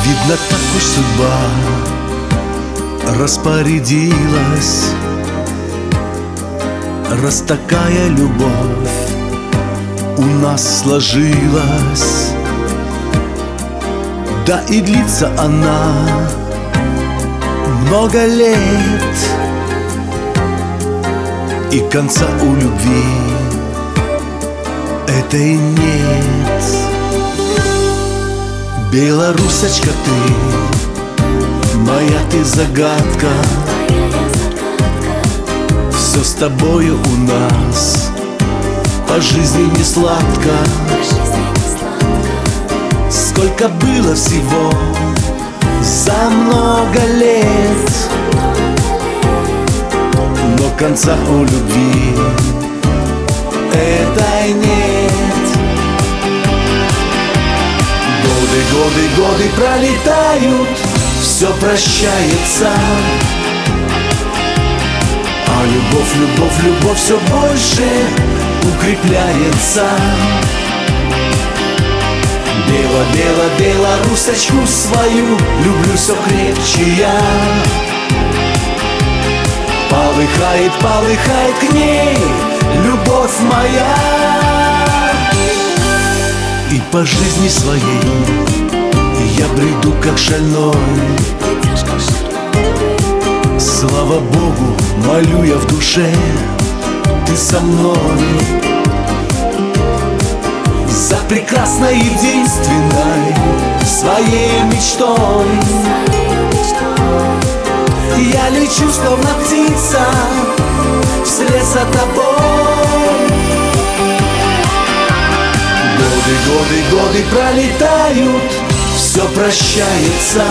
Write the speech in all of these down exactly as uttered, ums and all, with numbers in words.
Видно, так уж судьба распорядилась, раз такая любовь у нас сложилась. Да и длится она много лет, и конца у любви этой нет. Белорусочка ты, моя ты загадка, все с тобою у нас по жизни не сладко. Сколько было всего за много лет, но конца у любви этой нет. Годы, годы, годы пролетают, все прощается, а любовь, любовь, любовь все больше укрепляется. Бело, бело, белорусочку свою люблю все крепче я. Полыхает, полыхает к ней любовь моя. И по жизни своей я бреду как шальной. Слава Богу, молю я в душе, ты со мной. За прекрасной, единственной своей мечтой я лечу, словно птица, вслед за тобой. Годы, годы, годы пролетают, все прощается,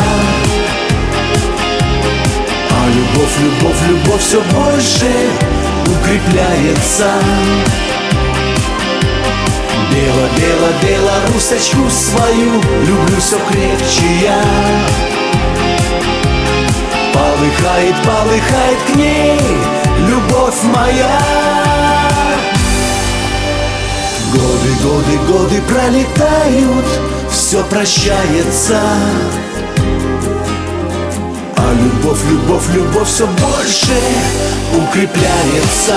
а любовь, любовь, любовь все больше укрепляется. Бело, бело, белорусочку свою люблю все крепче я. Полыхает, полыхает к ней любовь моя. Годы, годы, годы пролетают, все прощается, а любовь, любовь, любовь все больше укрепляется.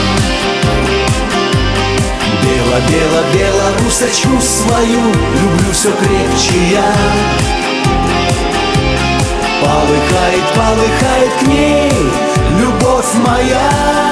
Бело, бело, белорусочку свою люблю все крепче я. Полыхает, полыхает к ней любовь моя.